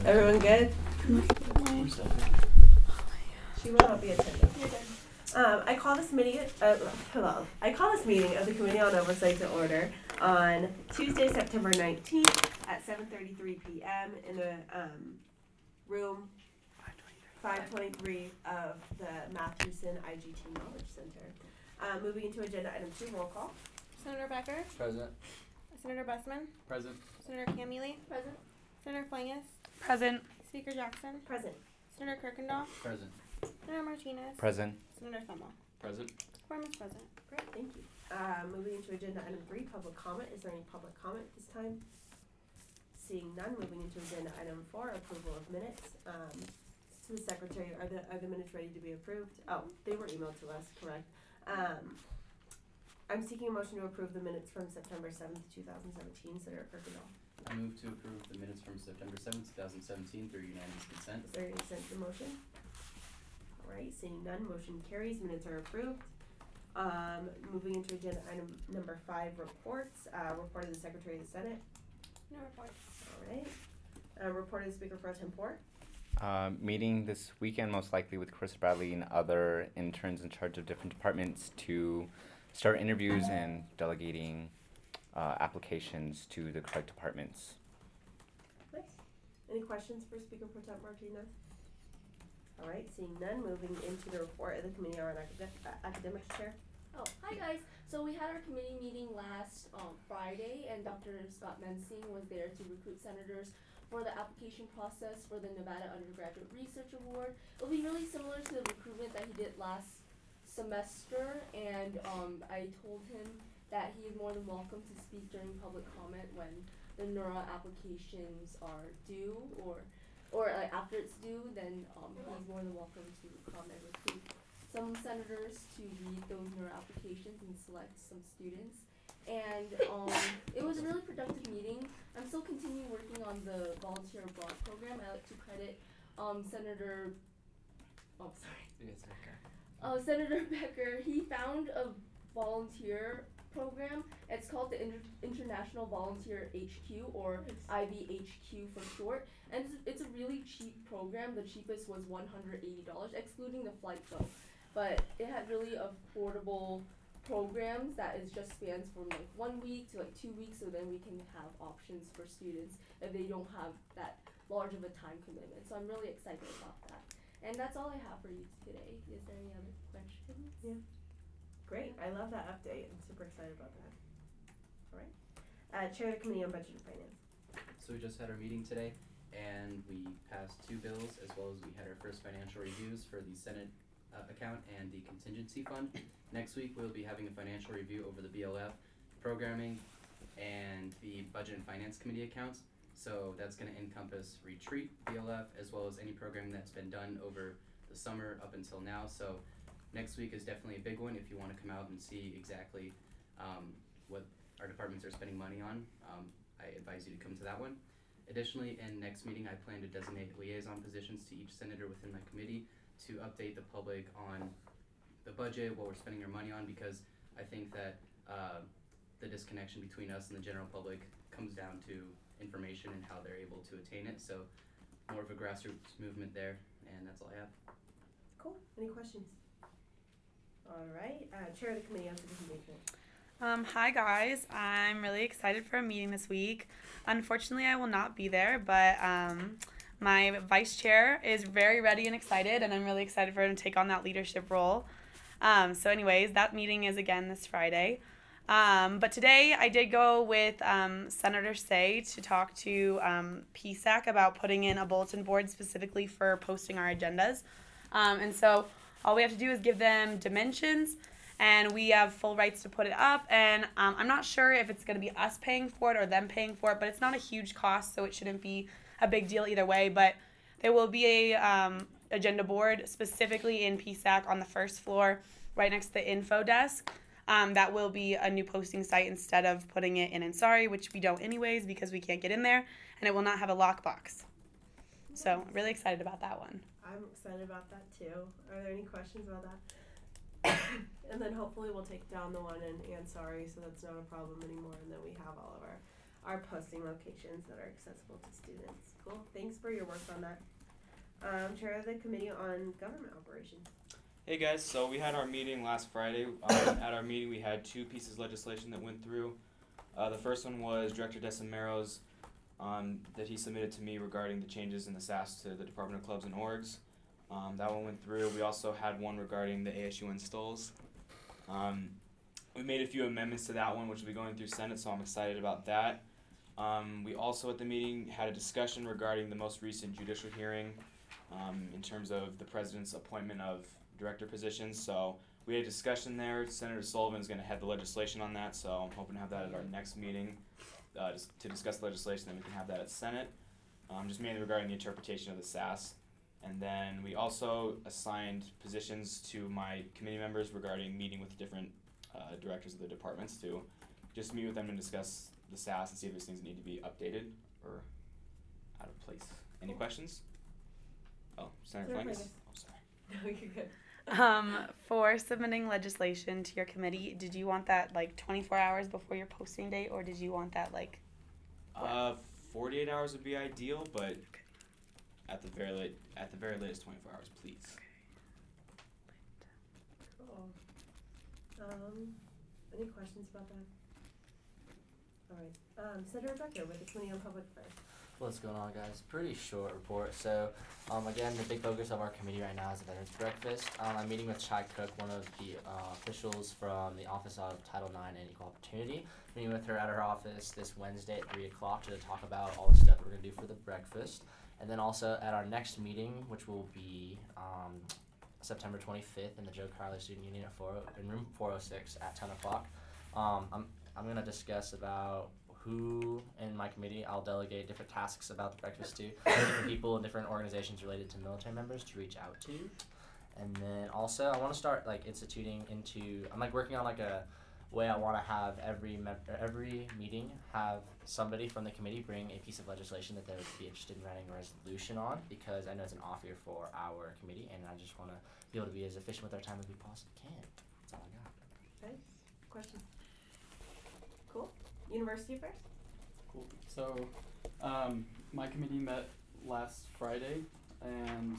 Everyone good? She will not be attending. I call this meeting. I call this meeting of the Committee on Oversight to order on Tuesday, September 19th at 7:33 p.m. in the room 523 of the Mathewson IGT Knowledge Center. Moving into agenda item 2, roll call. Senator Becker. Present. Senator Bussman. Present. Senator Camille. Present. Senator Flangus. Present. Speaker Jackson. Present. Senator Kirkendall. Present. Senator Martinez. Present. Senator Thummel. Present. Quorum is present. Great, thank you. Moving into agenda item 3, public comment. Is there any public comment this time? Seeing none, moving into agenda item 4, approval of minutes. To the secretary, are the minutes ready to be approved? Oh, they were emailed to us, correct. I'm seeking a motion to approve the minutes from September 7th, 2017. Senator Kirkendall. I move to approve the minutes from September 7th, 2017 through unanimous consent. Is there any consent to the motion? Alright, seeing none, motion carries, minutes are approved. Moving into agenda item number 5, reports. Report of the Secretary of the Senate. No reports. Alright. Report of the Speaker Pro Tempore. Meeting this weekend, most likely with Chris Bradley and other interns in charge of different departments to start interviews and delegating applications to the correct departments. Nice. Any questions for Speaker Pro Tem Martinez? Alright, seeing none, moving into the report of the Committee on Academics Chair. Oh, hi guys. So we had our committee meeting last Friday, and Dr. Scott Mensing was there to recruit senators for the application process for the Nevada Undergraduate Research Award. It'll be really similar to the recruitment that he did last semester, and I told him that he is more than welcome to speak during public comment when the NURA applications are due, or after it's due. Then he's more than welcome to come and recruit some senators to read those NURA applications and select some students. And it was a really productive meeting. I'm still continuing working on the volunteer abroad program. I like to credit Senator Becker. He found a volunteer program. It's called the International Volunteer HQ, or IVHQ for short. And it's a really cheap program. The cheapest was $180, excluding the flight though. But it had really affordable programs that is just spans from like 1 week to like 2 weeks, so then we can have options for students if they don't have that large of a time commitment. So I'm really excited about that. And that's all I have for you today. Is there any other questions? Yeah. Great, I love that update. I'm super excited about that. Alright. Chair of the Committee on Budget and Finance. So we just had our meeting today, and we passed 2 bills, as well as we had our first financial reviews for the Senate account and the contingency fund. Next week we'll be having a financial review over the BLF programming and the Budget and Finance Committee accounts. So that's going to encompass Retreat, BLF, as well as any programming that's been done over the summer up until now. So next week is definitely a big one if you want to come out and see exactly what our departments are spending money on. I advise you to come to that one. Additionally, in next meeting I plan to designate liaison positions to each senator within my committee to update the public on the budget, what we're spending our money on, because I think that the disconnection between us and the general public comes down to information and how they're able to attain it. So more of a grassroots movement there, and that's all I have. Cool. Any questions? Alright, Chair of the Committee on Citizen Engagement. Hi guys, I'm really excited for a meeting this week. Unfortunately, I will not be there, but my vice chair is very ready and excited, and I'm really excited for her to take on that leadership role. So anyways, that meeting is again this Friday. But today I did go with Senator Say to talk to PSAC about putting in a bulletin board specifically for posting our agendas. And so all we have to do is give them dimensions, and we have full rights to put it up. And I'm not sure if it's going to be us paying for it or them paying for it, but it's not a huge cost, so it shouldn't be a big deal either way. But there will be a agenda board specifically in PSAC on the first floor right next to the info desk. That will be a new posting site instead of putting it in Ansari, which we don't anyways because we can't get in there, and it will not have a lockbox. So really excited about that one. I'm excited about that too. Are there any questions about that? And then hopefully we'll take down the one in Ansari, so that's not a problem anymore, and then we have all of our posting locations that are accessible to students. Cool. Thank you. Thanks for your work on that. Chair of the Committee on Government Operations. Hey guys, so we had our meeting last Friday. At our meeting we had 2 pieces of legislation that went through. The first one was Director Decimero's that he submitted to me regarding the changes in the SAS to the Department of Clubs and Orgs. That one went through. We also had one regarding the ASU installs. We made a few amendments to that one, which will be going through Senate, so I'm excited about that. We also at the meeting had a discussion regarding the most recent judicial hearing in terms of the president's appointment of director positions. So we had a discussion there. Senator Sullivan is going to head the legislation on that, so I'm hoping to have that at our next meeting just to discuss the legislation, then we can have that at Senate, just mainly regarding the interpretation of the SAS. And then we also assigned positions to my committee members regarding meeting with different directors of the departments to just meet with them and discuss the SAS and see if there's things that need to be updated or out of place. Any questions? Oh, Senator Senator Flangus? Flangus. Oh, sorry. No, you're good. For submitting legislation to your committee, did you want that like 24 hours before your posting date, or did you want that like? 48 hours would be ideal, but at the very latest 24 hours, please. Cool. Any questions about that? All right. Senator Becker with the Committee on Public Affairs. What's going on, guys? Pretty short report. So, again, the big focus of our committee right now is the Veterans Breakfast. I'm meeting with Chai Cook, one of the officials from the Office of Title IX and Equal Opportunity. Meeting with her at her office this Wednesday at 3 o'clock to talk about all the stuff we're going to do for the breakfast. And then also at our next meeting, which will be September 25th in the Joe Crowley Student Union at in room 406 at 10 o'clock. I'm going to discuss about who in my committee I'll delegate different tasks about the breakfast to, different people and different organizations related to military members to reach out to. And then also I want to start like instituting into, I'm like working on like a way I want to have every meeting have somebody from the committee bring a piece of legislation that they would be interested in writing a resolution on, because I know it's an off year for our committee and I just want to be able to be as efficient with our time as we possibly can. That's all I got. Okay. Questions? Cool. University Affairs. Cool. So, my committee met last Friday, and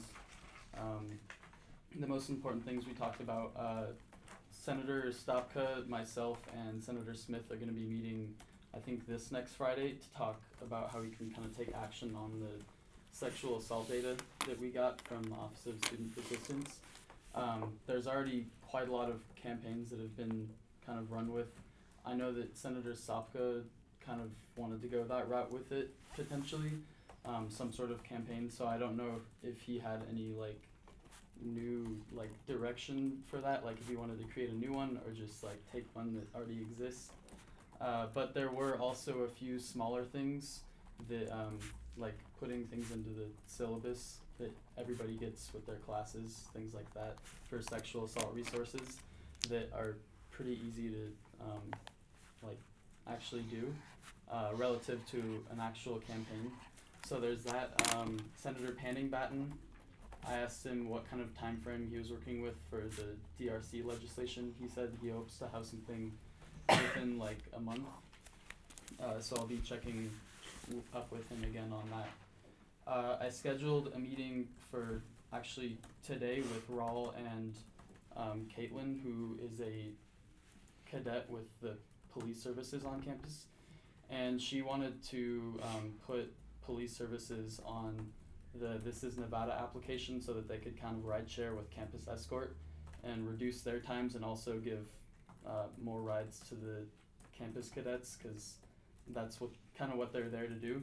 the most important things we talked about, Senator Stopka, myself, and Senator Smith are going to be meeting, I think, this next Friday to talk about how we can kind of take action on the sexual assault data that we got from the Office of Student Assistance. There's already quite a lot of campaigns that have been kind of run with. I know that Senator Stopka kind of wanted to go that route with it, potentially, some sort of campaign, so I don't know if he had any, like, new, like, direction for that, like, if he wanted to create a new one, or just, like, take one that already exists. But there were also a few smaller things that, like, putting things into the syllabus that everybody gets with their classes, things like that, for sexual assault resources that are pretty easy to, like, actually do, relative to an actual campaign. So there's that. Senator Panning-Batten, I asked him what kind of time frame he was working with for the DRC legislation. He said he hopes to have something within like a month. So I'll be checking up with him again on that. I scheduled a meeting for actually today with Raul and Caitlin, who is a cadet with the police services on campus, and she wanted to put police services on the This Is Nevada application so that they could kind of ride share with Campus Escort and reduce their times, and also give more rides to the campus cadets, because that's what kind of what they're there to do.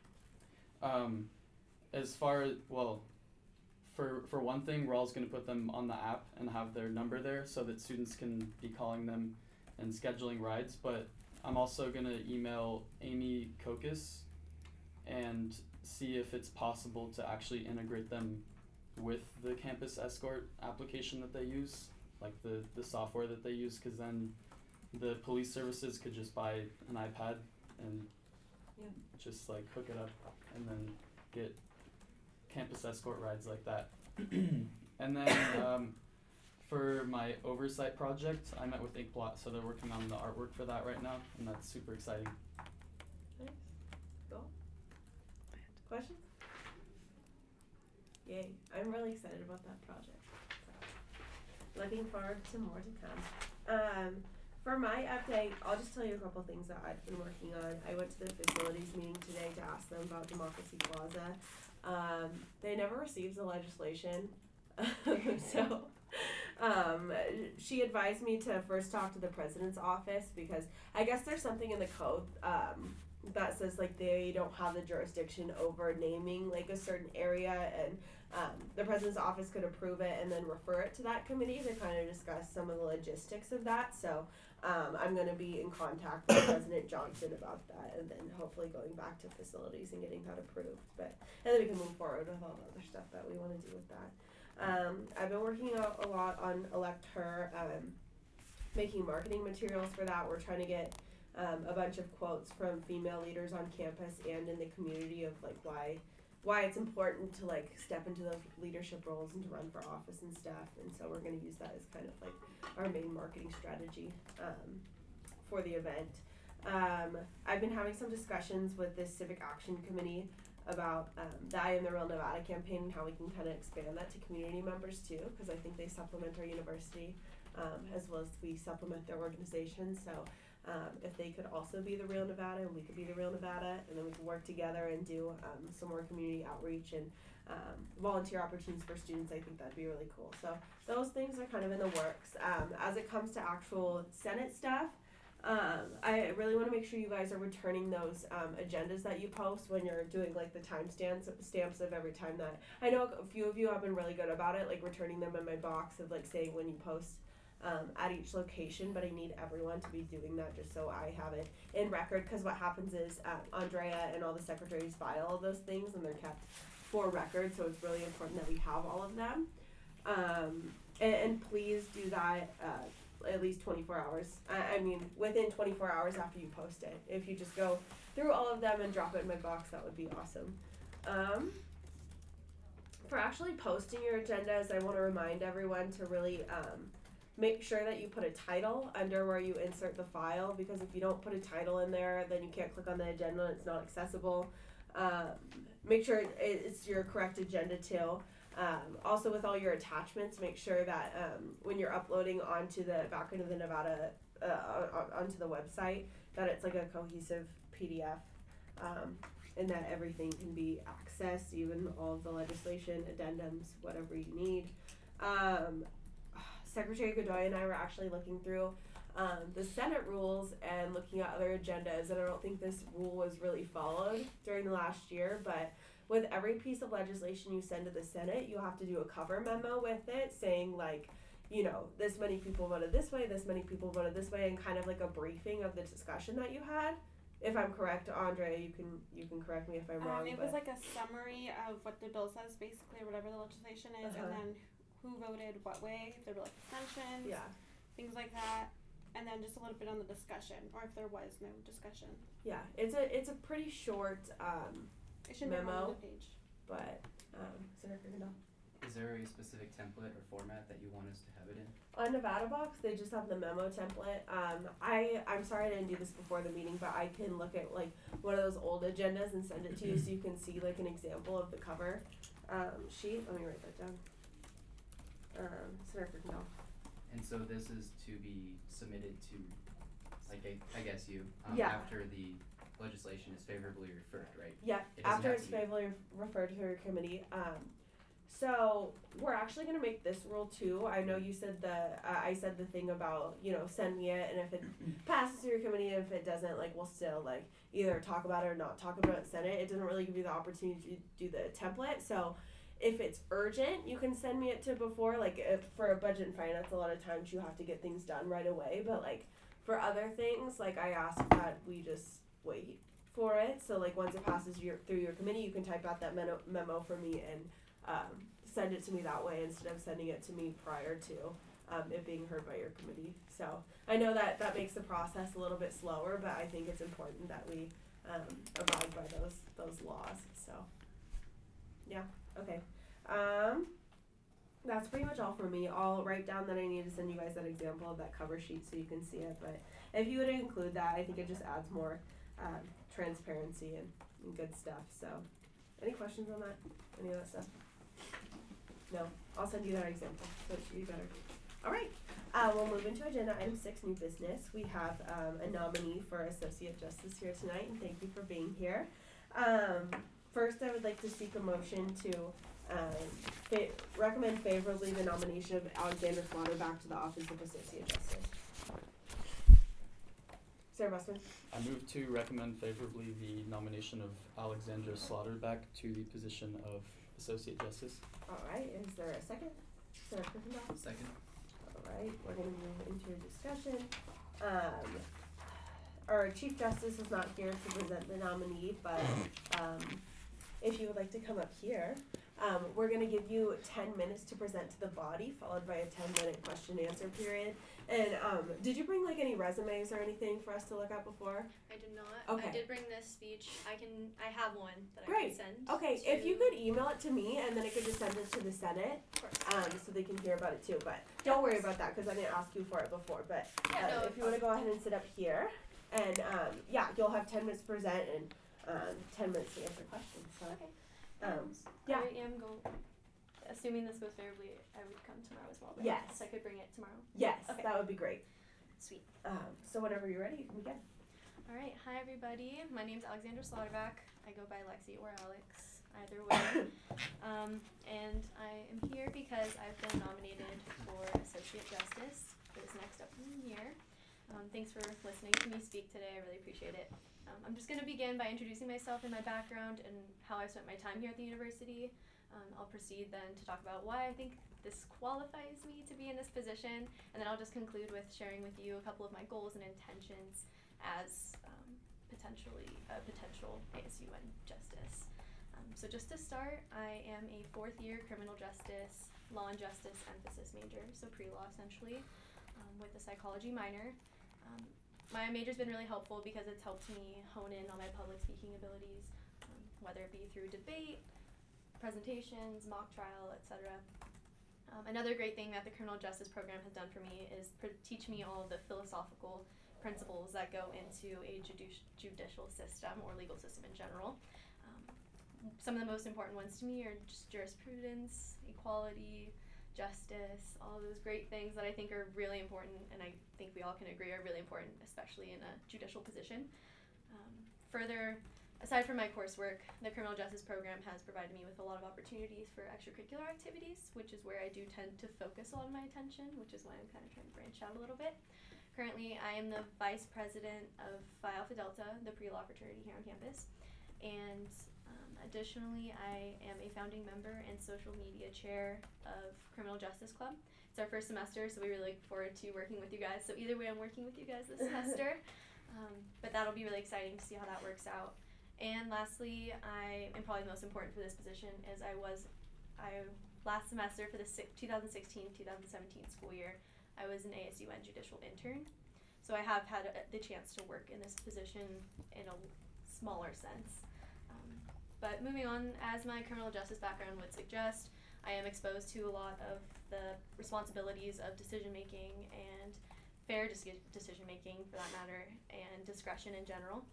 As far as, well, for one thing, Raul's going to put them on the app and have their number there so that students can be calling them and scheduling rides, but I'm also going to email Amy Kokis and see if it's possible to actually integrate them with the Campus Escort application that they use, like the software that they use, because then the police services could just buy an iPad and just like hook it up and then get Campus Escort rides like that. And then for my oversight project, I met with Inkblot, so they're working on the artwork for that right now, and that's super exciting. Nice. Cool. Questions? yay. I'm really excited about that project. So, looking forward to more to come. For my update, I'll just tell you a couple things that I've been working on. I went to the facilities meeting today to ask them about Democracy Plaza. They never received the legislation, so she advised me to first talk to the president's office because I guess there's something in the code that says like they don't have the jurisdiction over naming like a certain area, and the president's office could approve it and then refer it to that committee to kind of discuss some of the logistics of that. So I'm going to be in contact with President Johnson about that, and then hopefully going back to facilities and getting that approved. And then we can move forward with all the other stuff that we want to do with that. I've been working a lot on Elect Her, making marketing materials for that. We're trying to get a bunch of quotes from female leaders on campus and in the community of like why it's important to like step into those leadership roles and to run for office and stuff. And so we're going to use that as kind of like our main marketing strategy for the event. I've been having some discussions with this Civic Action Committee about the I Am the Real Nevada campaign and how we can kind of expand that to community members too, because I think they supplement our university as well as we supplement their organization. So if they could also be the Real Nevada and we could be the Real Nevada, and then we can work together and do some more community outreach and volunteer opportunities for students, I think that'd be really cool. So those things are kind of in the works. As it comes to actual Senate stuff, I really want to make sure you guys are returning those agendas that you post when you're doing like the timestamps of every time that, I know a few of you have been really good about it, like returning them in my box of like saying when you post at each location, but I need everyone to be doing that just so I have it in record, because what happens is Andrea and all the secretaries file all those things and they're kept for record, so it's really important that we have all of them. And please do that at least 24 hours. I mean, within 24 hours after you post it. If you just go through all of them and drop it in my box, that would be awesome. For actually posting your agendas, I want to remind everyone to really make sure that you put a title under where you insert the file, because if you don't put a title in there, then you can't click on the agenda and it's not accessible. Make sure it's your correct agenda too. Also with all your attachments, make sure that when you're uploading onto the back end of the Nevada, onto the website, that it's like a cohesive PDF, and that everything can be accessed, even all of the legislation, addendums, whatever you need. Secretary Godoy and I were actually looking through the Senate rules and looking at other agendas, and I don't think this rule was really followed during the last year, but with every piece of legislation you send to the Senate, you have to do a cover memo with it saying like, you know, this many people voted this way, this many people voted this way, and kind of like a briefing of the discussion that you had. If I'm correct, Andrea, you can correct me if I'm wrong. It was like a summary of what the bill says, basically, or whatever the legislation is, and then who voted what way, if there were like extensions, things like that, and then just a little bit on the discussion, or if there was no discussion. Yeah, it's a pretty short it should memo, be on the page. but Senator Kendall. Is there a specific template or format that you want us to have it in? On Nevada Box, they just have the memo template. I'm sorry I didn't do this before the meeting, but I can look at like one of those old agendas and send it to you so you can see like an example of the cover sheet. Let me write that down. Senator Kendall. And so this is to be submitted to, like, I guess you, after the legislation is favorably referred, right? Yeah, after it's favorably referred to your committee. So we're actually gonna make this rule too. I know you said I said the thing about, you know, send me it, and if it passes through your committee, and if it doesn't, like, we'll still like either talk about it or not talk about it in Senate. It doesn't really give you the opportunity to do the template. So if it's urgent, you can send me it to before. Like, if for a budget and finance, a lot of times you have to get things done right away. But like for other things, like I ask that we just wait for it. So like once it passes through your committee, you can type out that memo for me and send it to me that way instead of sending it to me prior to it being heard by your committee. So I know that makes the process a little bit slower, but I think it's important that we abide by those laws. So yeah, okay. That's pretty much all for me. I'll write down that I need to send you guys that example of that cover sheet so you can see it. But if you would include that, I think it just adds more transparency and good stuff. So any questions on that? Any of that stuff? No? I'll send you that example, so it should be better. Alright, we'll move into agenda item 6, new business. We have a nominee for Associate Justice here tonight, and thank you for being here. First, I would like to seek a motion to recommend favorably the nomination of Alexandra Slaughterback to the Office of Associate Justice. Sarah Bussman? I move to recommend favorably the nomination of Alexandra Slaughterback to the position of Associate Justice. Alright, is there a second? Sarah Kirkendall? Second. Alright, we're gonna move into a discussion. Our Chief Justice is not here to present the nominee, but if you would like to come up here, we're gonna give you 10 minutes to present to the body, followed by a 10-minute question and answer period. And did you bring like any resumes or anything for us to look at before? I did not. Okay. I did bring this speech. I have one that I Great. can send. Okay, to, if you could email it to me, and then I could just send it to the Senate, Of course. so they can hear about it too. But don't worry about that, because I didn't ask you for it before. But Yeah, no, if you want to go ahead and sit up here, and yeah, you'll have 10 minutes to present and 10 minutes to answer questions. So, Okay. yeah. I am assuming this goes favorably, I would come tomorrow as well. Right? Yes. So I could bring it tomorrow. Yes, Okay. that would be great. Sweet. So whenever you're ready, you can begin. All right. Hi, everybody. My name's Alexandra Slaughterback. I go by Lexi or Alex, either way. And I am here because I've been nominated for Associate Justice for this next upcoming year. Thanks for listening to me speak today. I really appreciate it. I'm just going to begin by introducing myself and my background and how I've spent my time here at the university. I'll proceed then to talk about why I think this qualifies me to be in this position, and then I'll just conclude with sharing with you a couple of my goals and intentions as potentially a potential ASUN justice. So just to start, I am a 4th-year criminal justice, law and justice emphasis major, so pre-law essentially, with a psychology minor. My major's been really helpful because it's helped me hone in on my public speaking abilities, whether it be through debate, presentations, mock trial, etc. Another great thing that the criminal justice program has done for me is teach me all of the philosophical principles that go into a judicial system or legal system in general. Some of the most important ones to me are just jurisprudence, equality, justice, all those great things that I think are really important, and I think we all can agree are really important, especially in a judicial position. Further, aside from my coursework, the criminal justice program has provided me with a lot of opportunities for extracurricular activities, which is where I do tend to focus a lot of my attention, which is why I'm kind of trying to branch out a little bit. Currently, I am the vice president of Phi Alpha Delta, the pre-law fraternity here on campus, and additionally, I am a founding member and social media chair of Criminal Justice Club. It's our first semester, so we really look forward to working with you guys. So either way, I'm working with you guys this semester, but that'll be really exciting to see how that works out. And lastly, and probably the most important for this position, is I last semester for the 2016-2017 school year, I was an ASUN judicial intern. So I have had the chance to work in this position in a smaller sense. But moving on, as my criminal justice background would suggest, I am exposed to a lot of the responsibilities of decision making and fair decision making for that matter, and discretion in general.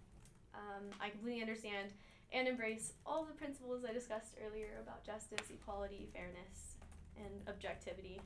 I completely understand and embrace all the principles I discussed earlier about justice, equality, fairness, and objectivity.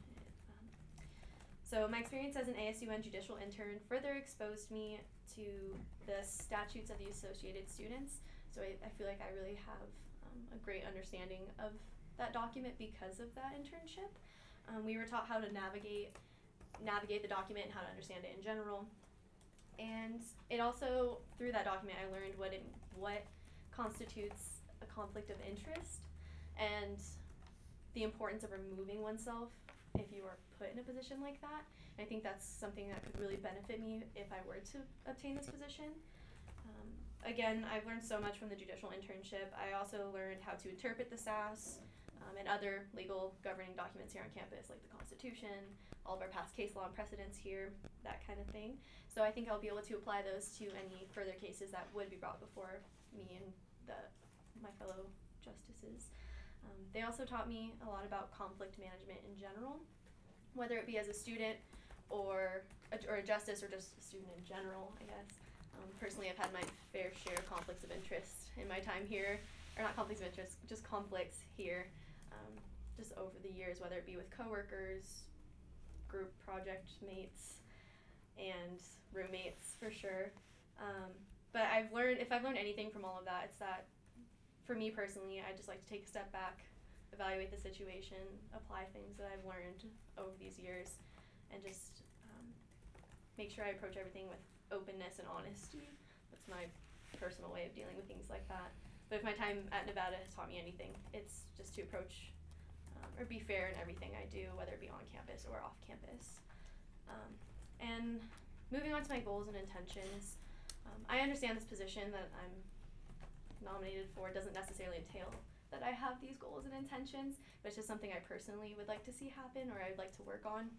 So my experience as an ASUN judicial intern further exposed me to the statutes of the associated students. So I feel like I really have a great understanding of that document because of that internship. We were taught how to navigate the document and how to understand it in general. And it also, through that document, I learned what constitutes a conflict of interest and the importance of removing oneself if you are put in a position like that. And I think that's something that could really benefit me if I were to obtain this position. Again, I've learned so much from the judicial internship. I also learned how to interpret the SAS and other legal governing documents here on campus, like the Constitution, all of our past case law and precedents here, that kind of thing. So I think I'll be able to apply those to any further cases that would be brought before me and my fellow justices. They also taught me a lot about conflict management in general, whether it be as a student or a justice or just a student in general, I guess. Personally, I've had my fair share of conflicts of interest in my time here, or not conflicts of interest, just conflicts here. just over the years, whether it be with coworkers, group project mates, and roommates for sure. But if I've learned anything from all of that, it's that for me personally, I just like to take a step back, evaluate the situation, apply things that I've learned over these years, and just make sure I approach everything with openness and honesty. That's my personal way of dealing with things like that. But if my time at Nevada has taught me anything, it's just to approach or be fair in everything I do, whether it be on campus or off campus. And moving on to my goals and intentions, I understand this position that I'm nominated for doesn't necessarily entail that I have these goals and intentions, but it's just something I personally would like to see happen, or I'd like to work on,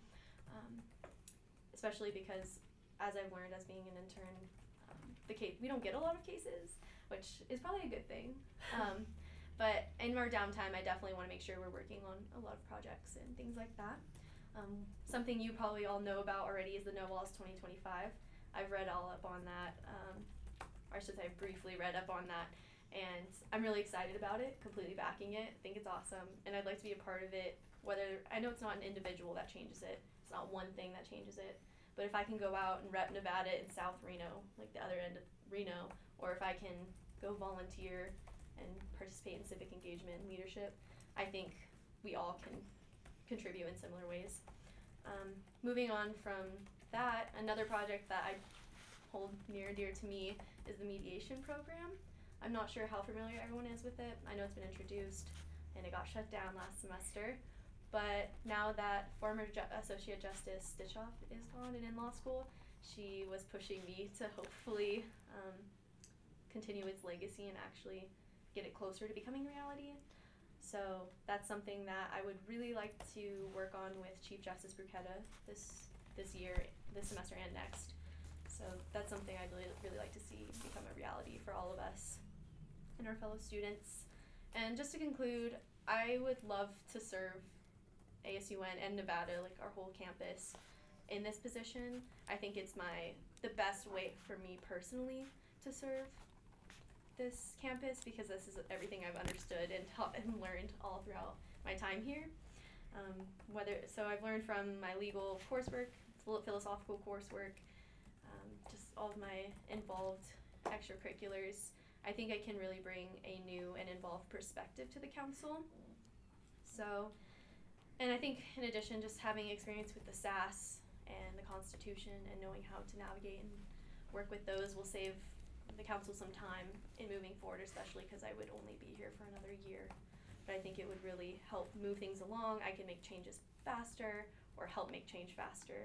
especially because as I've learned as being an intern, we don't get a lot of cases, which is probably a good thing. But in our downtime, I definitely want to make sure we're working on a lot of projects and things like that. Something you probably all know about already is the No Walls 2025. I've read all up on that, or I should say I briefly read up on that, and I'm really excited about it, completely backing it. I think it's awesome, and I'd like to be a part of it. I know it's not an individual that changes it, it's not one thing that changes it, but if I can go out and rep Nevada in South Reno, like the other end of Reno, or if I can go volunteer and participate in civic engagement and leadership, I think we all can contribute in similar ways. Moving on from that, another project that I hold near and dear to me is the mediation program. I'm not sure how familiar everyone is with it. I know it's been introduced and it got shut down last semester, but now that former Associate Justice Stitchoff is gone and in law school, she was pushing me to hopefully continue its legacy and actually get it closer to becoming reality. So that's something that I would really like to work on with Chief Justice Bruchetta this semester and next. So that's something I'd really like to see become a reality for all of us and our fellow students. And just to conclude, I would love to serve ASUN and Nevada, like our whole campus, in this position. I think it's the best way for me personally to serve this campus, because this is everything I've understood and taught and learned all throughout my time here. So I've learned from my legal coursework, philosophical coursework, just all of my involved extracurriculars. I think I can really bring a new and involved perspective to the council. So, and I think in addition, just having experience with the SAS and the Constitution and knowing how to navigate and work with those will save the council some time in moving forward, especially because I would only be here for another year. But I think it would really help move things along. I can make changes faster or help make change faster.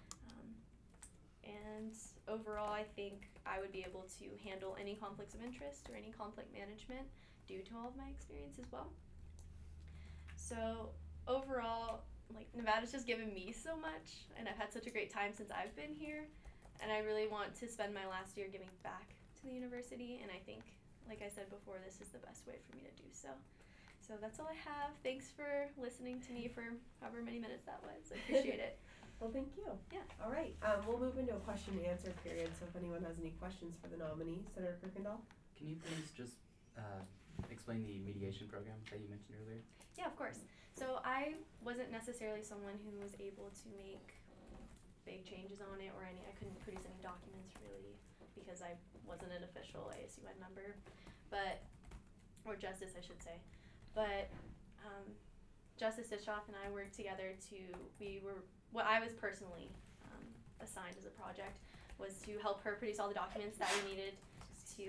And overall, I think I would be able to handle any conflicts of interest or any conflict management due to all of my experience as well. So overall, like, Nevada's just given me so much, and I've had such a great time since I've been here, and I really want to spend my last year giving back to the university, and I think, like I said before, this is the best way for me to do so. So that's all I have. Thanks for listening to me for however many minutes that was. I appreciate it. Well, thank you. Yeah. All right. We'll move into a question and answer period. So if anyone has any questions for the nominee, Senator Kuykendall. Can you please just explain the mediation program that you mentioned earlier? Yeah, of course. So I wasn't necessarily someone who was able to make big changes on it, or I couldn't produce any documents really because I wasn't an official ASUN member, or justice, I should say. But Justice Stitchoff and I worked together what I was personally assigned as a project was to help her produce all the documents that we needed to,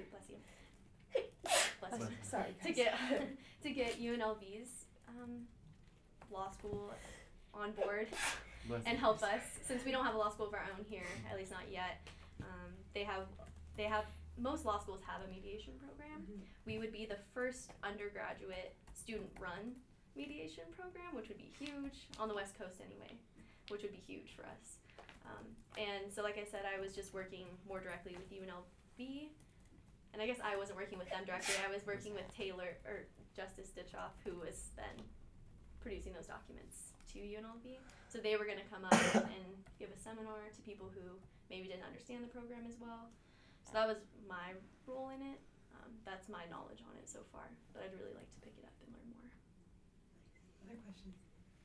Sorry, to get UNLV's law school on board and help us, since we don't have a law school of our own here, at least not yet. Most law schools have a mediation program. Mm-hmm. We would be the first undergraduate student-run mediation program, which would be huge, on the West Coast anyway, which would be huge for us. And so, like I said, I was just working more directly with UNLV, and I guess I wasn't working with them directly. I was working with Justice Stitchoff, who was then producing those documents to UNLV. So they were going to come up and give a seminar to people who maybe didn't understand the program as well. So that was my role in it. That's my knowledge on it so far, but I'd really like to pick it up and learn more. Other questions?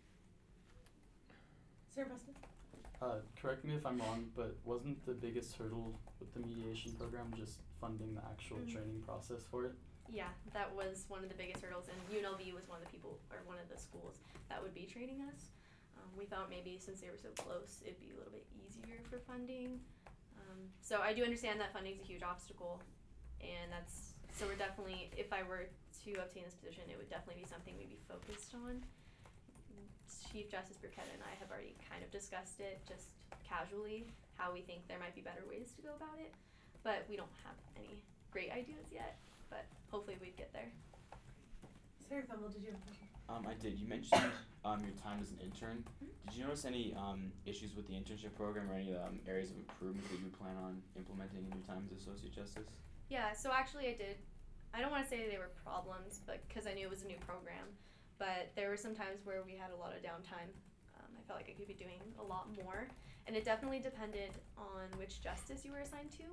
Sarah Pressman? Correct me if I'm wrong, but wasn't the biggest hurdle with the mediation program just funding the actual training process for it? Yeah, that was one of the biggest hurdles, and UNLV was one of the people, or one of the schools that would be training us. We thought maybe since they were so close, it'd be a little bit easier for funding. So I do understand that funding is a huge obstacle, and so we're definitely, if I were to obtain this position, it would definitely be something we'd be focused on. Chief Justice Burketta and I have already kind of discussed it, just casually, how we think there might be better ways to go about it, but we don't have any great ideas yet, but hopefully we'd get there. Sarah Femmel, did you have a question? I did. You mentioned your time as an intern. Did you notice any issues with the internship program or any areas of improvement that you plan on implementing in your time as Associate Justice? Yeah, so actually I did. I don't want to say they were problems, but because I knew it was a new program, but there were some times where we had a lot of downtime. I felt like I could be doing a lot more, and it definitely depended on which justice you were assigned to.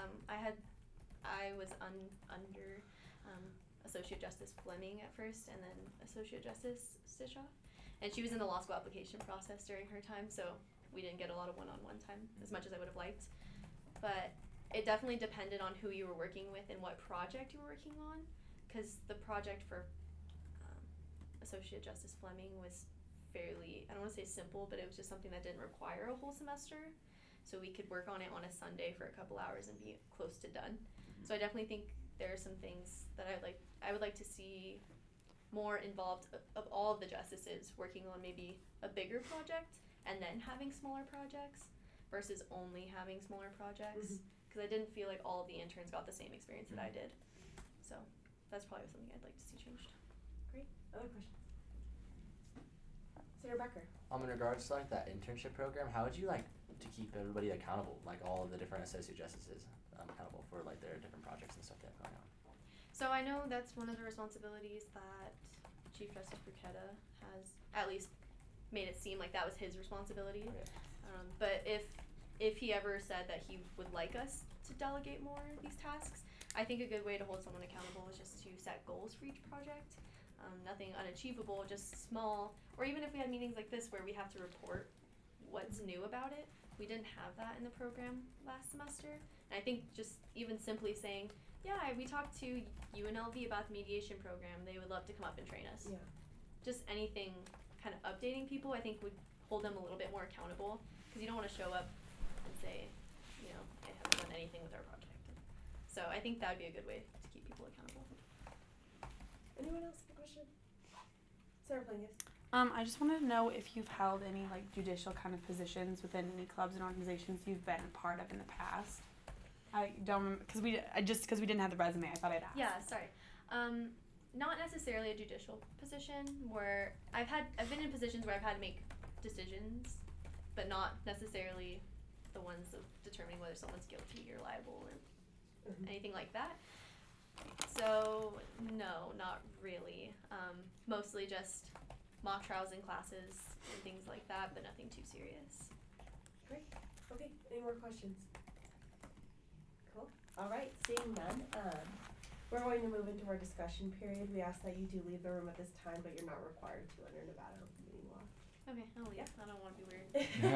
I was under Associate Justice Fleming at first, and then Associate Justice Stishoff, and she was in the law school application process during her time, so we didn't get a lot of one-on-one time as much as I would have liked. But it definitely depended on who you were working with and what project you were working on, because the project for Associate Justice Fleming was fairly, I don't want to say simple, but it was just something that didn't require a whole semester, so we could work on it on a Sunday for a couple hours and be close to done. So I definitely think there are some things that I would like to see more involved of all of the justices working on maybe a bigger project and then having smaller projects versus only having smaller projects, because I didn't feel like all of the interns got the same experience that I did. So that's probably something I'd like to see changed. Great. Other questions? Sarah Becker. In regards to like that internship program, how would you like to keep everybody accountable, like all of the different associate justices accountable for like their different projects and stuff they have going on? So I know that's one of the responsibilities that Chief Justice Burketta has at least made it seem like that was his responsibility. Okay. But if he ever said that he would like us to delegate more of these tasks, I think a good way to hold someone accountable is just to set goals for each project. Nothing unachievable, just small, or even if we had meetings like this where we have to report what's new about it. We didn't have that in the program last semester. And I think just even simply saying, yeah, we talked to UNLV about the mediation program. They would love to come up and train us. Yeah. Just anything kind of updating people, I think would hold them a little bit more accountable, because you don't want to show up and say, you know, I haven't done anything with our project. So I think that would be a good way to keep people accountable. Anyone else have a question? Sarah Plingus. I just wanted to know if you've held any like judicial kind of positions within any clubs and organizations you've been a part of in the past. I don't, because we didn't have the resume. I thought I'd ask. Yeah, sorry. Not necessarily a judicial position where I've been in positions where I've had to make decisions, but not necessarily the ones of determining whether someone's guilty or liable or anything like that. So no, not really. Mostly just mock trials in classes and things like that, but nothing too serious. Great. Okay, any more questions? Cool. All right, seeing none, we're going to move into our discussion period. We ask that you do leave the room at this time, but you're not required to under Nevada open meeting law. Okay, I'll leave. Yeah. I don't want to be weird.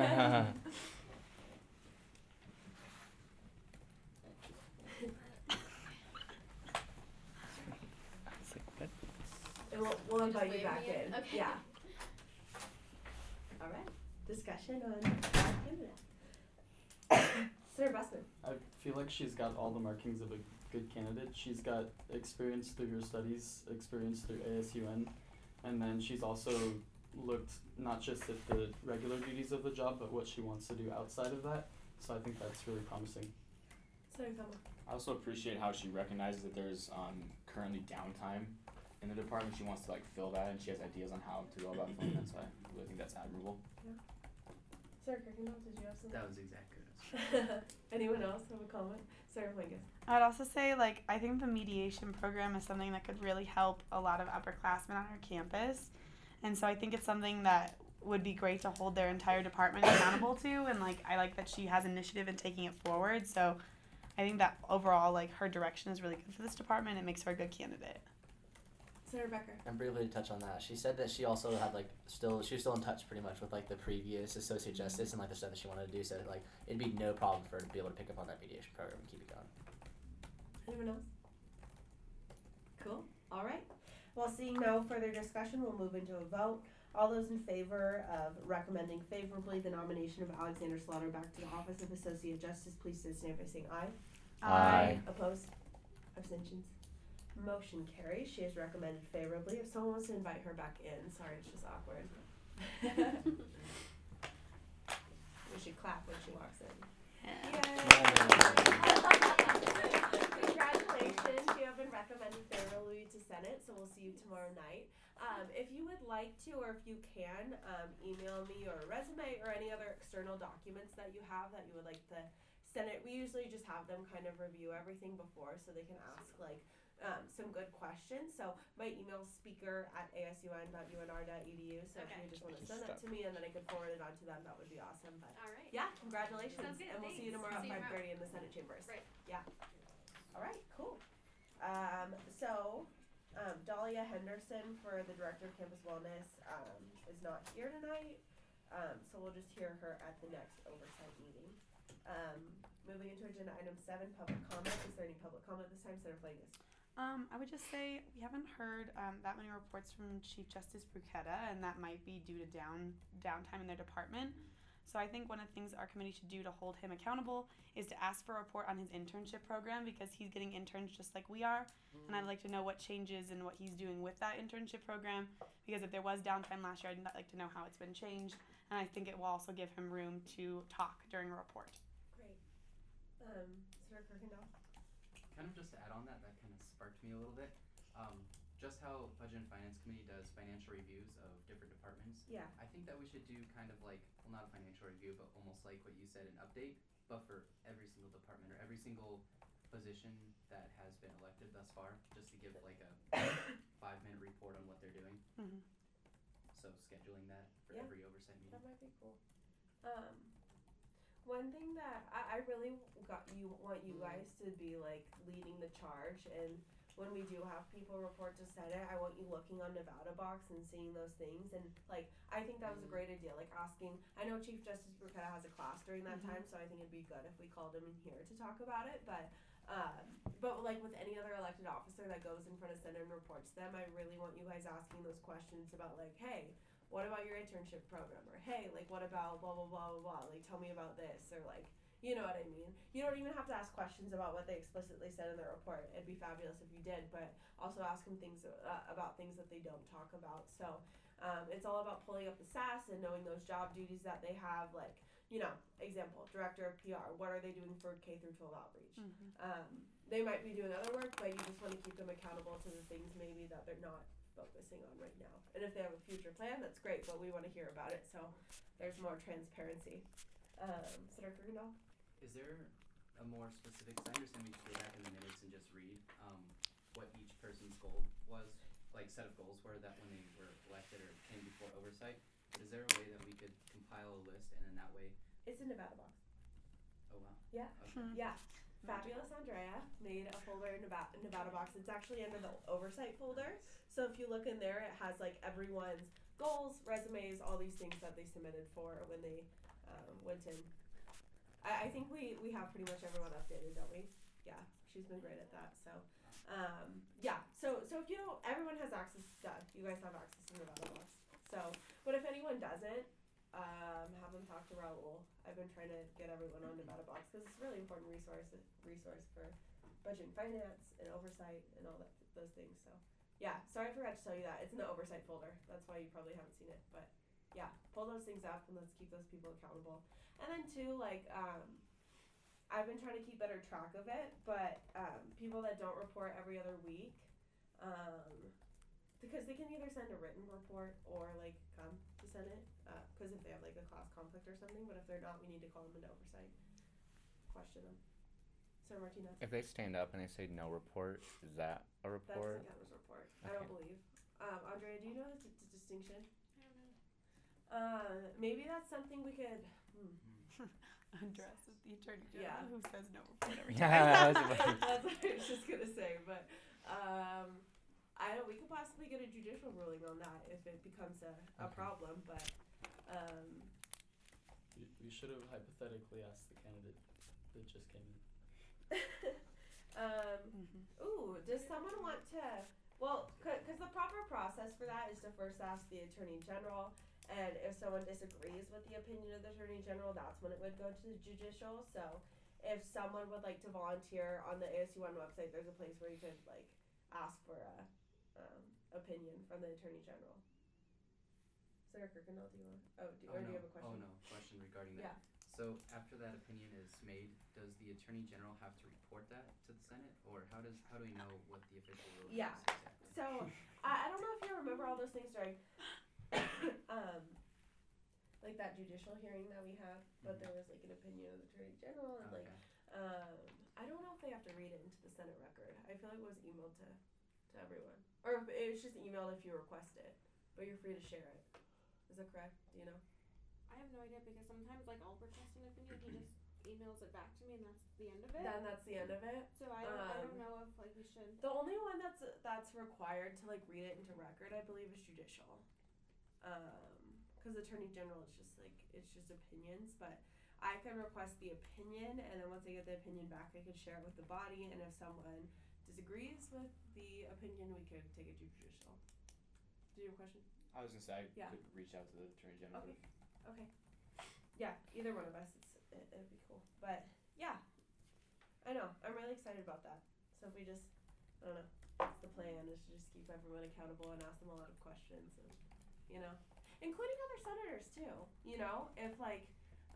We'll invite you wave back me in. in? Okay. Yeah. All right. Discussion on candidate. Sarah Bessman. I feel like she's got all the markings of a good candidate. She's got experience through her studies, experience through ASUN, and then she's also looked not just at the regular duties of the job, but what she wants to do outside of that. So I think that's really promising. Sarah Femmel. I also appreciate how she recognizes that there's currently downtime in the department. She wants to like fill that, and she has ideas on how to go about filling that. So I really think that's admirable. Yeah. Sarah Kirkendall, did you have something? That was exactly it. Anyone else have a comment? Sarah Plingus. I'd also say, like, I think the mediation program is something that could really help a lot of upperclassmen on our campus. And so I think it's something that would be great to hold their entire department accountable to. And, like, I like that she has initiative in taking it forward. So I think that overall, like, her direction is really good for this department. It makes her a good candidate. Senator Becker. And briefly to touch on that, she said that she also had she was still in touch pretty much with the previous associate justice and the stuff that she wanted to do. So it'd be no problem for her to be able to pick up on that mediation program and keep it going. Anyone else? Cool. All right. Well, seeing no further discussion, we'll move into a vote. All those in favor of recommending favorably the nomination of Alexander Slaughterback to the office of Associate Justice, please stand by saying aye. Aye. Opposed? Abstentions? Motion carries. She is recommended favorably. If someone wants to invite her back in, sorry, it's just awkward. We should clap when she walks in. Congratulations, you have been recommended favorably to Senate, so we'll see you tomorrow night. If you would like to, or if you can, email me your resume or any other external documents that you have that you would like the Senate. We usually just have them kind of review everything before so they can ask some good questions. So my email is speaker@asun.unr.edu. So if you just want to send that to me and then I could forward it on to them, that would be awesome. But All right. yeah, congratulations. Sounds good. And we'll see you tomorrow at See you 5:30 in the Senate chambers. Right. Yeah. All right, cool. Dahlia Henderson for the Director of Campus Wellness is not here tonight. So we'll just hear her at the next oversight meeting. Moving into agenda item 7, public comment. Is there any public comment this time, Senator Flagus? I would just say we haven't heard that many reports from Chief Justice Bruchetta, and that might be due to downtime in their department. So I think one of the things our committee should do to hold him accountable is to ask for a report on his internship program, because he's getting interns just like we are. And I'd like to know what changes and what he's doing with that internship program, because if there was downtime last year, I'd like to know how it's been changed. And I think it will also give him room to talk during a report. Great. Senator Kirkendall? Kind of just to add on that kind of sparked me a little bit. Just how Budget and Finance Committee does financial reviews of different departments. Yeah. I think that we should do kind of not a financial review, but almost like what you said, an update, but for every single department or every single position that has been elected thus far, just to give a 5-minute report on what they're doing. Mm-hmm. So scheduling that for every oversight meeting. That might be cool. One thing that I really want you guys to be leading the charge, and when we do have people report to Senate, I want you looking on Nevada Box and seeing those things. And I think that was a great idea. Asking, I know Chief Justice Bruchetta has a class during that time, so I think it'd be good if we called him in here to talk about it. But with any other elected officer that goes in front of Senate and reports to them, I really want you guys asking those questions about hey, what about your internship program? Or hey, what about blah blah blah blah blah? Tell me about this. Or you know what I mean? You don't even have to ask questions about what they explicitly said in their report. It'd be fabulous if you did, but also ask them things about things that they don't talk about. So it's all about pulling up the SAS and knowing those job duties that they have. Example, Director of PR. What are they doing for K-12 outreach? Mm-hmm. They might be doing other work, but you just want to keep them accountable to the things maybe that they're not focusing on right now. And if they have a future plan, that's great, but we want to hear about it, so there's more transparency. Senator Kirkendall? Is there a more specific, I understand we should go back in the minutes and just read what each person's goal was, set of goals were that when they were elected or came before oversight, but is there a way that we could compile a list and in that way? It's in Nevada Box. Oh wow. Yeah. Okay. Yeah. Fabulous Andrea made a folder in Nevada Box. It's actually under the oversight folder. So if you look in there, it has everyone's goals, resumes, all these things that they submitted for when they went in. I think we have pretty much everyone updated, don't we? Yeah, she's been great at that. So, yeah. So if you don't, everyone has access. You guys have access to Nevada Box. So, but if anyone doesn't, have them talk to Raul. I've been trying to get everyone on Nevada Box because it's a really important resource for budget and finance and oversight and all those things. So, yeah. Sorry, I forgot to tell you that it's in the oversight folder. That's why you probably haven't seen it, but. Yeah, pull those things up and let's keep those people accountable. And then too, I've been trying to keep better track of it, but people that don't report every other week, because they can either send a written report or come to Senate, because if they have a class conflict or something, but if they're not, we need to call them into oversight, question them. Senator Martinez? If they stand up and they say no report, is that a report? That doesn't count as a report. Okay. I don't believe. Andrea, do you know the distinction? I don't know. Maybe that's something we could. Andres is the attorney general Yeah. who says no report every time. Yeah, That's what I was just gonna say, but we could possibly get a judicial ruling on that if it becomes a Okay. problem, but, We should have hypothetically asked the candidate that just came in. ooh, does someone want to, well, cause the proper process for that is to first ask the Attorney General, and if someone disagrees with the opinion of the Attorney General, that's when it would go to the judicial, so if someone would like to volunteer on the ASU1 website, there's a place where you could, like, ask for a, opinion from the Attorney General. Sarah Kirkendall, do you want, do you have a question? Oh, no, question regarding that. Yeah. So after that opinion is made, does the Attorney General have to report that to the Senate, or how do we know what the official ruling Yeah. is exactly? So, I don't know if you remember all those things during, like that judicial hearing that we had, but there was like an opinion of the Attorney General and like, I don't know if they have to read it into the Senate record. I feel like it was emailed to everyone. Or if it was just emailed if you request it, but you're free to share it. Is that correct? Do you know? I have no idea because sometimes like I'll request an opinion, he just emails it back to me and that's the end of it. Then that's the end of it. So I don't know if like we should. The only one that's required to like read it into record, I believe, is judicial. Because Attorney General is just like, it's just opinions, but I can request the opinion, and then once I get the opinion back, I can share it with the body, and if someone disagrees with the opinion, we could take it to judicial. Do you have a question? I was gonna say I Yeah. could reach out to the Attorney General. Okay. Okay. Yeah, either one of us, it'd be cool. But yeah, I know, I'm really excited about that. So if we just, I don't know, that's the plan, is to just keep everyone accountable and ask them a lot of questions, and you know, including other senators too. You know, if like,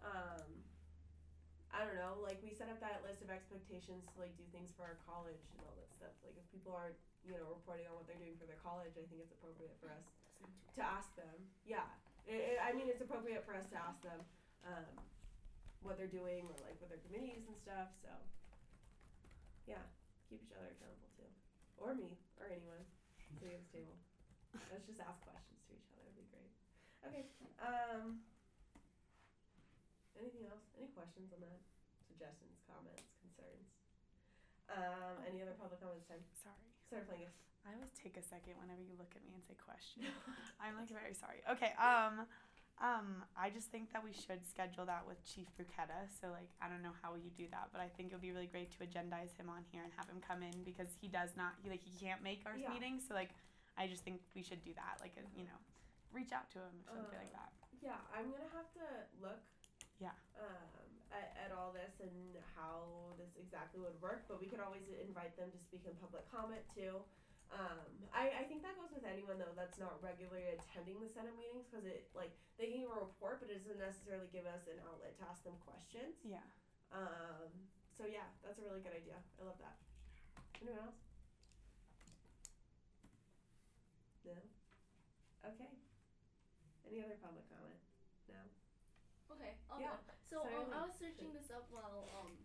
I don't know, like we set up that list of expectations to like do things for our college and all that stuff. Like if people aren't, you know, reporting on what they're doing for their college, I think it's appropriate for us to ask them. Yeah, I mean, it's appropriate for us to ask them what they're doing or like with their committees and stuff. So yeah, keep each other accountable too, or me, or anyone sitting at this table. Let's just ask questions to each other. It'd be great. Okay. Anything else? Any questions on that? Suggestions, comments, concerns? Any other public comments time? Sorry. Senator Plingus. I always take a second whenever you look at me and say question. I'm like very sorry. Okay. I just think that we should schedule that with Chief Bruchetta. So like I don't know how you do that, but I think it would be really great to agendize him on here and have him come in because he can't make our meetings. So like I just think we should do that. Like you know, reach out to him or something like that. Yeah, I'm gonna have to look. Yeah. At all this and how this exactly would work, but we could always invite them to speak in public comment too. I think that goes with anyone though that's not regularly attending the Senate meetings because it like they can give a report, but it doesn't necessarily give us an outlet to ask them questions. Yeah. So yeah, that's a really good idea. I love that. Anyone else? No. Okay. Any other public comment? No. Okay, Yeah. go. So Sorry, I was searching this up while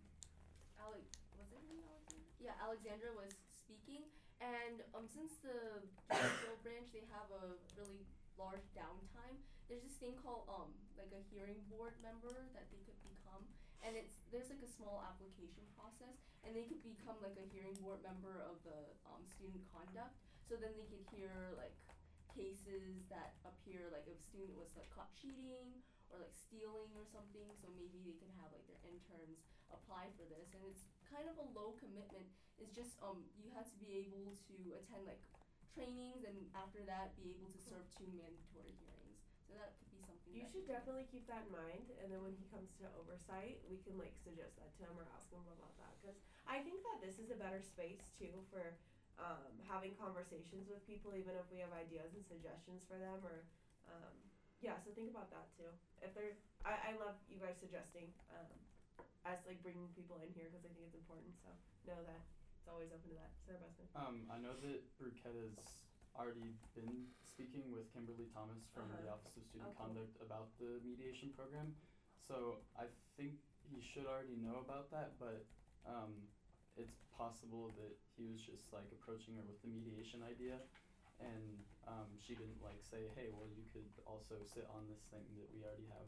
Alexandra was speaking, and since the judicial branch they have a really large downtime, there's this thing called like a hearing board member that they could become, and there's like a small application process, and they could become like a hearing board member of the student conduct. So then they could hear like cases that appear like if a student was like caught cheating or like stealing or something, so maybe they can have like their interns apply for this, and it's kind of a low commitment. It's just you have to be able to attend like trainings and after that be able to serve 2 mandatory hearings. So that could be something. You should definitely keep that in mind, and then when he comes to oversight, we can like suggest that to him or ask him about that, because I think that this is a better space too for having conversations with people, even if we have ideas and suggestions for them, or yeah, so think about that too. If there, I love you guys suggesting us like bringing people in here because I think it's important. So know that it's always open to that. Sarah Busman. I know that Bruchetta's already been speaking with Kimberly Thomas from the Office of Student Conduct about the mediation program, so I think he should already know about that. But it's possible that he was just like approaching her with the mediation idea. And she didn't like say, hey, well, you could also sit on this thing that we already have.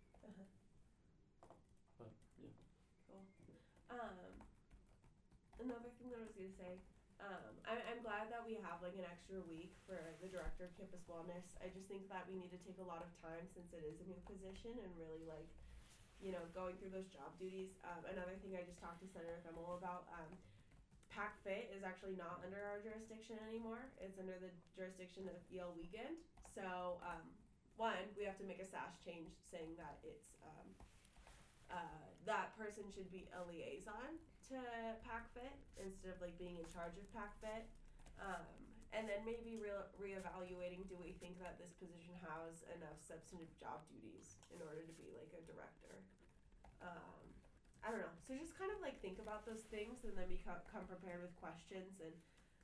But yeah. Cool. Another thing that I was gonna say, I'm glad that we have like an extra week for the director of campus wellness. I just think that we need to take a lot of time since it is a new position and really like, you know, going through those job duties. Another thing I just talked to Senator Themmel about, Pac Fit is actually not under our jurisdiction anymore. It's under the jurisdiction of Yale Weekend. So, one, we have to make a SAS change saying that it's, that person should be a liaison to Pac Fit instead of like being in charge of Pac Fit. And then maybe reevaluating, do we think that this position has enough substantive job duties in order to be like a director? I don't know. So just kind of like think about those things and then come prepared with questions and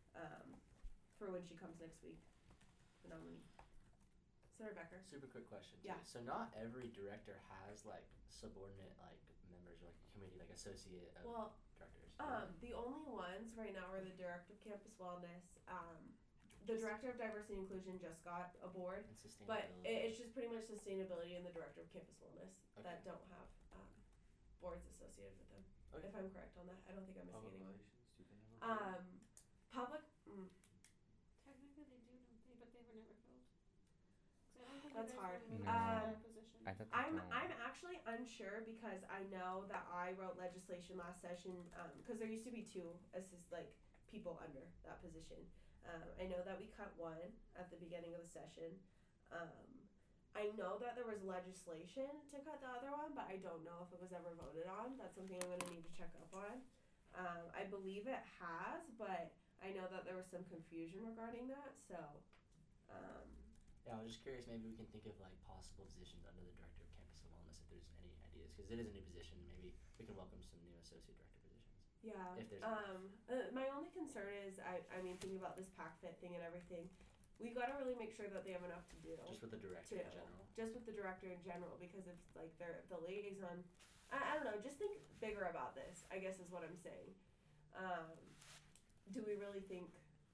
for when she comes next week, the nominee. Senator Becker. Super quick question too. Yeah. So not every director has like subordinate like members or like a committee like associate directors. The only ones right now are the director of campus wellness, the director of diversity and inclusion just got a board, And sustainability. but it's just pretty much sustainability and the director of campus wellness Okay. that don't have boards associated with them. Okay. If I'm correct on that, I don't think I'm missing Public anyone. relations, do they have a board? Public. Technically they do, don't they? But they were never filled. 'Cause I don't think That's you guys hard. were really No. in that position. I thought I'm they don't. actually unsure because I know that I wrote legislation last session because there used to be two people under that position. I know that we cut one at the beginning of the session. I know that there was legislation to cut the other one, but I don't know if it was ever voted on. That's something I'm going to need to check up on. I believe it has, but I know that there was some confusion regarding that. So, Yeah, I was just curious. Maybe we can think of like possible positions under the director of campus and wellness if there's any ideas, because it is a new position. Maybe we can welcome some new associate director positions. yeah. If there's My only concern is, I mean, thinking about this Pac Fit thing and everything, we got to really make sure that they have enough to do. Just with the director in general. Just with the director in general, because if like they're the liaison, I don't know. Just think bigger about this, I guess is what I'm saying. Do we really think?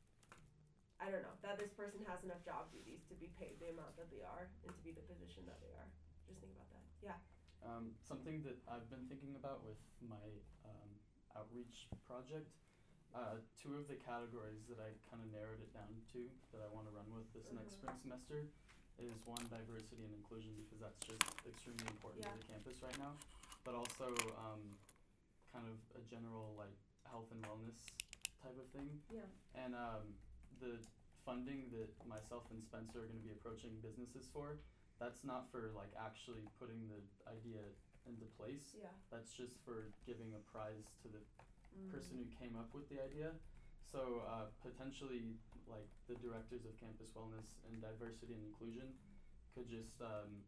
I don't know that this person has enough job duties to be paid the amount that they are and to be the position that they are. Just think about that. Yeah. Something that I've been thinking about with my outreach project, two of the categories that I kind of narrowed it down to that I want to run with this next spring semester is one, diversity and inclusion, because that's just extremely important to the campus right now, but also kind of a general like health and wellness type of thing. Yeah. And the funding that myself and Spencer are going to be approaching businesses for, that's not for like actually putting the idea into place. Yeah. That's just for giving a prize to the person who came up with the idea. So potentially like the directors of campus wellness and diversity and inclusion could just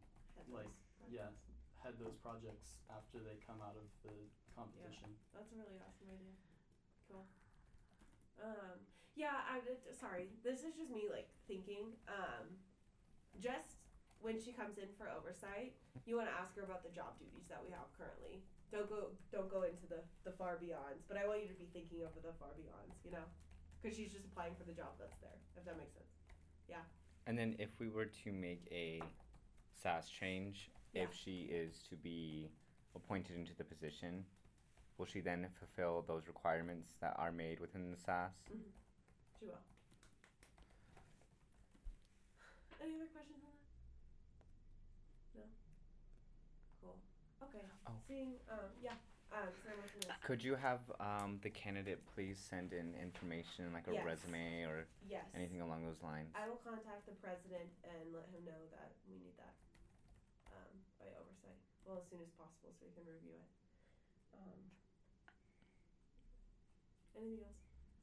head those projects after they come out of the competition. Yeah, that's a really awesome idea. Cool. Sorry, this is just me like thinking. Just when she comes in for oversight, you want to ask her about the job duties that we have currently. Don't go into the far beyonds, but I want you to be thinking of the far beyonds, you know, because she's just applying for the job that's there. If that makes sense. Yeah. And then if we were to make a SAS change, if she is to be appointed into the position, will she then fulfill those requirements that are made within the SAS? Mm-hmm. She will. Any other questions on that? No? Cool. Okay. Oh. Could you have the candidate please send in information like a Yes. resume or Yes. anything along those lines? I will contact the president and let him know that we need that by oversight. Well, as soon as possible so we can review it. Anything else?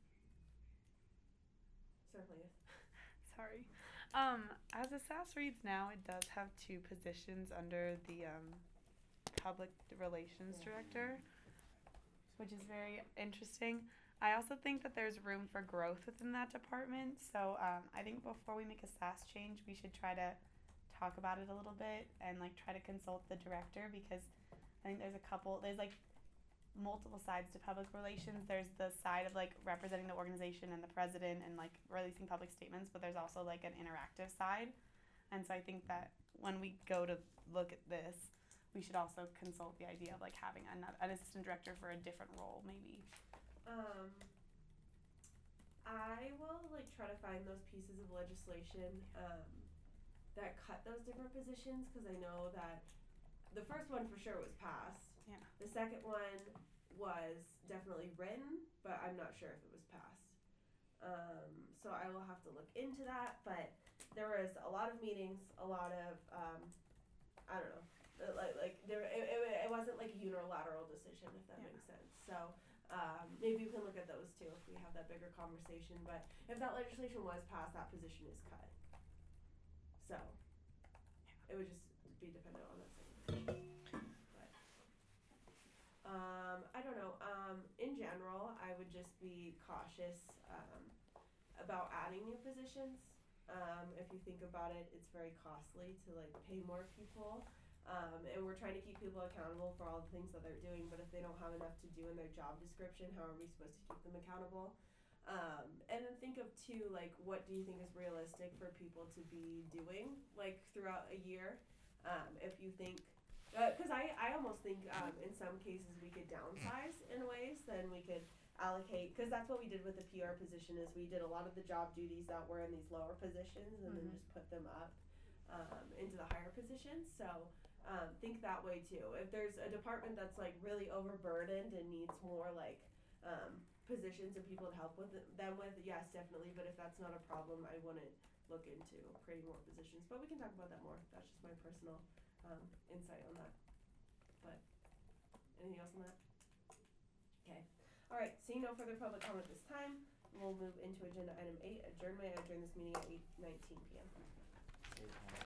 Certainly is. Sorry. As the SAS reads now, it does have two positions under the public relations director, which is very interesting. I also think that there's room for growth within that department. So I think before we make a SAS change, we should try to talk about it a little bit and like try to consult the director, because I think there's like multiple sides to public relations. There's the side of like representing the organization and the president and like releasing public statements, but there's also like an interactive side. And so I think that when we go to look at this, we should also consult the idea of like having an assistant director for a different role maybe. I will like try to find those pieces of legislation that cut those different positions, because I know that the first one for sure was passed. Yeah. The second one was definitely written, but I'm not sure if it was passed. So I will have to look into that, but there was a lot of meetings, a lot of I don't know, like there it wasn't like a unilateral decision, if that makes sense. So maybe we can look at those too if we have that bigger conversation. But if that legislation was passed, that position is cut. So it would just be dependent on that situation. But I don't know. In general, I would just be cautious about adding new positions. If you think about it, it's very costly to like pay more people. And we're trying to keep people accountable for all the things that they're doing, but if they don't have enough to do in their job description, how are we supposed to keep them accountable? And then think of too, like, what do you think is realistic for people to be doing, like, throughout a year? If you think, because I almost think in some cases we could downsize in ways, then we could allocate, because that's what we did with the PR position, is we did a lot of the job duties that were in these lower positions and then just put them up into the higher positions. So think that way too. If there's a department that's like really overburdened and needs more like positions and people to help with them with, yes, definitely. But if that's not a problem, I wouldn't look into creating more positions. But we can talk about that more. That's just my personal insight on that. But anything else on that? Okay. All right. Seeing no further public comment this time, we'll move into agenda item 8, adjournment. I adjourn this meeting at 8:19 p.m.